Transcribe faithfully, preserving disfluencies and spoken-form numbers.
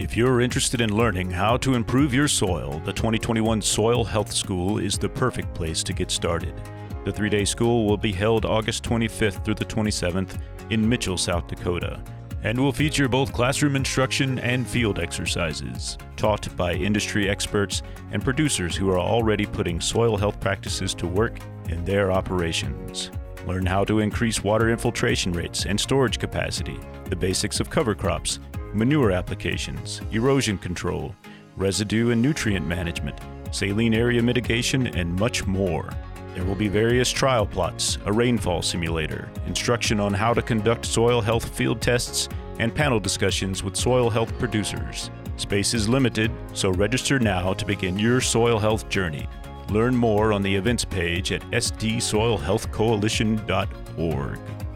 If you're interested in learning how to improve your soil, the twenty twenty-one Soil Health School is the perfect place to get started. The three-day school will be held August twenty-fifth through the twenty-seventh in Mitchell, South Dakota, and will feature both classroom instruction and field exercises, taught by industry experts and producers who are already putting soil health practices to work in their operations. Learn how to increase water infiltration rates and storage capacity, the basics of cover crops, manure applications, erosion control, residue and nutrient management, saline area mitigation, and much more. There will be various trial plots, a rainfall simulator, instruction on how to conduct soil health field tests, and panel discussions with soil health producers. Space is limited, so register now to begin your soil health journey. Learn more on the events page at s d soil health coalition dot org.